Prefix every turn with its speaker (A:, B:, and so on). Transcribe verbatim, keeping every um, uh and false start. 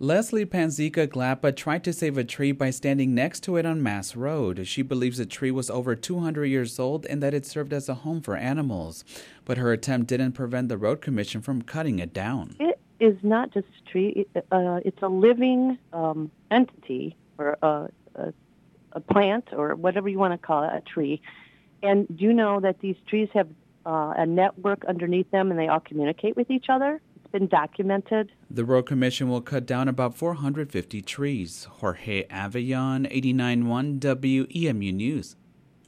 A: Leslie Panzica Glapa tried to save a tree by standing next to it on Mass Road. She believes the tree was over two hundred years old and that it served as a home for animals. But her attempt didn't prevent the Road Commission from cutting it down.
B: It is not just a tree. It, uh, it's a living um, entity or a, a, a plant or whatever you want to call it, a tree. And do you know that these trees have uh, a network underneath them and they all communicate with each other? Been documented.
A: The Road Commission will cut down about four hundred fifty trees. Jorge Avellon, eighty-nine point one W E M U News.